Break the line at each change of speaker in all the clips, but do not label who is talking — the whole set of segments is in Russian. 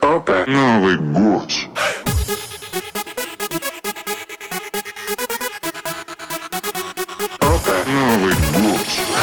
Опа, Новый год. Опа, Новый год.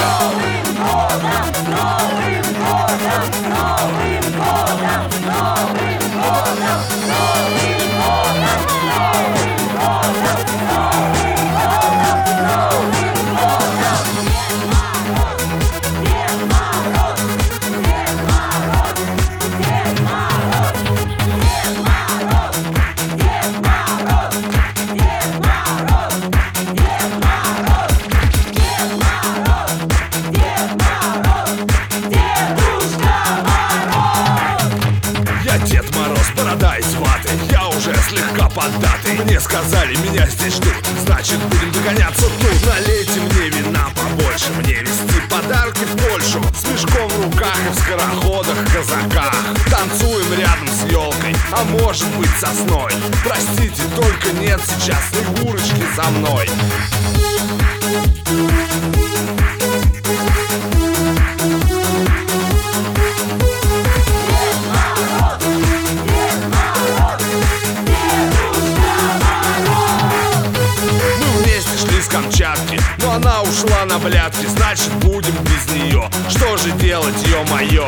Дед Мороз, борода из ваты, я уже слегка поддатый. Мне сказали, меня здесь ждут, значит будем догоняться тут. Налейте мне вина побольше, мне везти подарки в Польшу. С мешком в руках и в скороходах, казаках. Танцуем рядом с елкой, а может быть сосной. Простите, только нет сейчас Снегурочки со мной. Камчатки, но она ушла на блядки, значит будем без нее. Что же делать, ё-моё?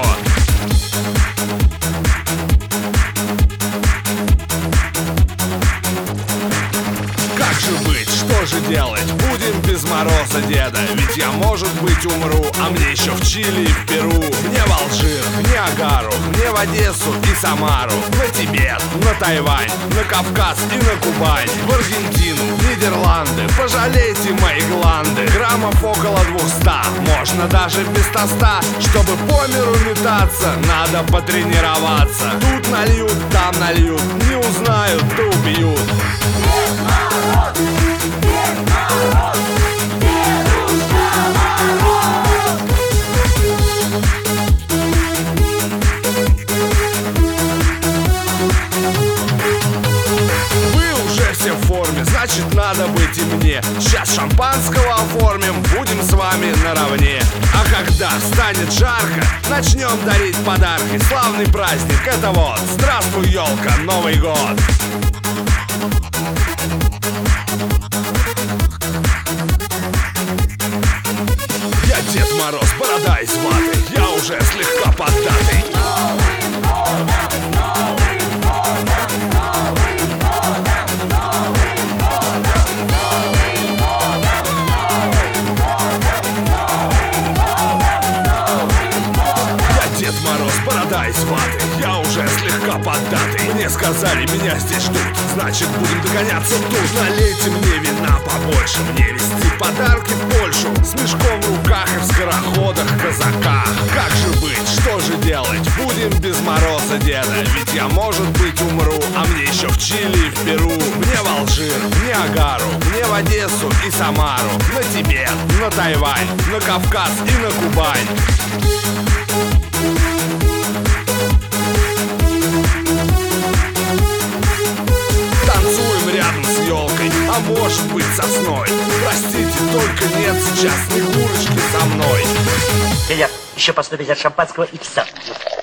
Как же быть, что же делать? Будем без Мороза деда. Ведь я, может быть, умру, а мне еще в Чили и в Перу. Мне в Алжир, в Ниагару, мне в Одессу и Самару, на Тибет, на Тайвань, на Кавказ и на Кубань, в Аргентину, в Нидерланды. Пожалейте мои гланды, граммов около 200, можно даже без тоста. Чтобы по миру метаться, надо потренироваться. Тут нальют, там нальют, не узнают, то убьют. Значит, надо быть и мне. Сейчас шампанского оформим, будем с вами наравне. А когда станет жарко, начнем дарить подарки. Славный праздник, это вот. Здравствуй, елка, Новый год. Я Дед Мороз, борода из ваты, я уже слегка поддатый. Дед Мороз, борода из ваты, я уже слегка поддатый. Мне сказали, меня здесь ждут, значит будем догоняться тут. Налейте мне вина побольше, мне везти подарки в Польшу. С мешком в руках и в скороходах, казаках. Как же быть, что же делать? Будем без Мороза деда. Ведь я, может быть, умру, а мне еще в Чили и в Перу. Мне в Алжир, в Ниагару, мне в Одессу и Самару, на Тибет, на Тайвань, на Кавказ и на Кубань. Танцуем рядом с елкой, а может быть сосной. Простите, только нет сейчас Снегурочки со мной.
Федя, еще по 150 шампанского и все.